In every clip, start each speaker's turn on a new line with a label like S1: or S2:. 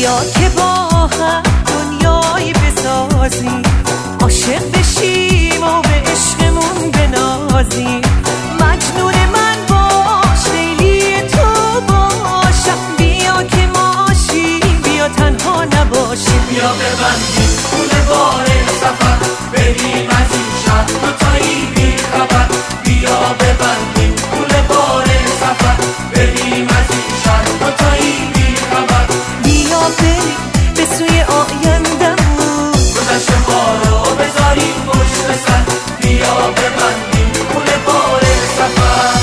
S1: بیا که با هم دنیایی بسازیم، عاشق بشیم و به عشقمون بنازیم. مجنون من باش، لیلی تو باشم، بیا که ماشیم، بیا تنها نباشیم.
S2: بیا ببندیم پول بار سفر، بریم از این شهر دوتایی بی خبر. بیا ببندیم پول بار سفر، بریم از این شهر دوتایی بی خبر.
S1: بیا بریم به سوی آینده‌مون،
S2: گذشته ما رو بذاریم پشت سر. بیا ببندیم پول بار سفر.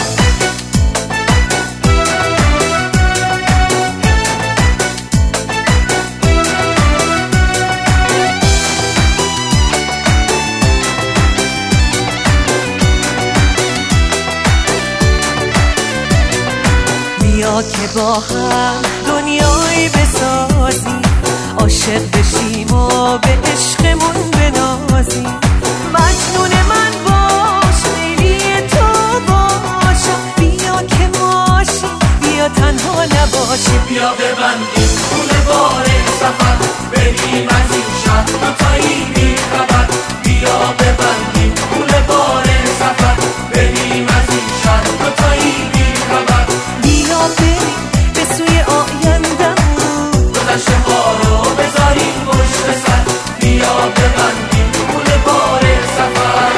S1: بیا که با هم دنیایی بسازیم، عاشق بشیم و به عشقمون بنازیم. مجنون من باش، لیلی تو باشم، بیا که ماشیم، بیا تنها نباشیم.
S2: بیا ببندیم پول بار سفر، بریم از این شهر دوتایی بی خبر. بیا ببندیم پول بار سفر، بریم از این شهر دوتایی بی خبر.
S1: بیا بریم به سوی آینده‌مون،
S2: گذشته ما رو بذاریم پشت سر. بیا ببندیم پول بار سفر.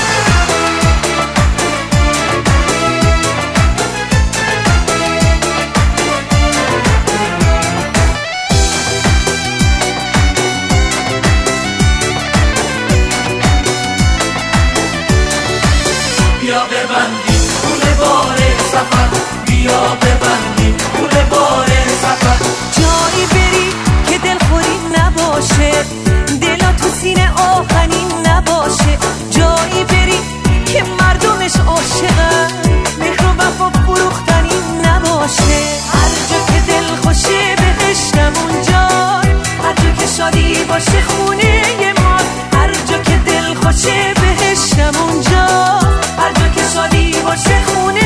S2: بیا ببندیم پول بار سفر، بیا ببندیم پول بار سفر.
S1: جایی بری که دلخوری نباشه، دلا تو سینه آهنین نباشه. جایی بری که مردمش عاشقن، مهر و وفا فروختنی نباشه. هر جا که دل خوشه بهشتم اونجا، هر جا که شادی باشه خونه ما. هر جا که دل خوشه بهشتم اونجا، هر جا که شادی باشه خونه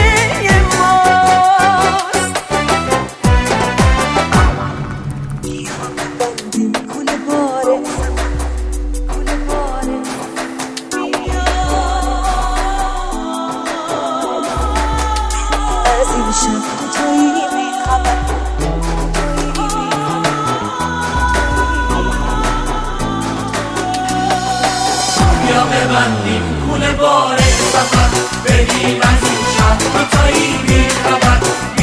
S1: ماست. کل باره بیا از این شب دوتایی بی خبر.
S2: بیا ببندیم پول بار سفر، بریم از این شهر دوتایی بی خبر.